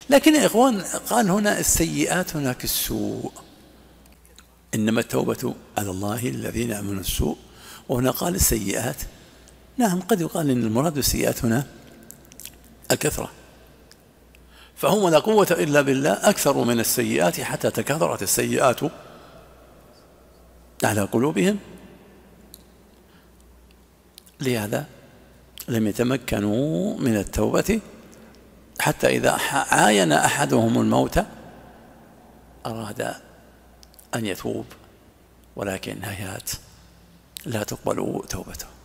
لكن يا إخوان قال هنا السيئات هناك السوء، إنما التوبة على الله الذين يعملون السوء، وهنا قال السيئات. نعم قد يقال إن المراد بالسيئات هنا الكثرة، فهم لا قوة إلا بالله أكثر من السيئات حتى تكاثرت السيئات على قلوبهم، لهذا لم يتمكنوا من التوبة حتى إذا عاين أحدهم الموت أراد أن يتوب، ولكن هيهات لا تقبل توبته.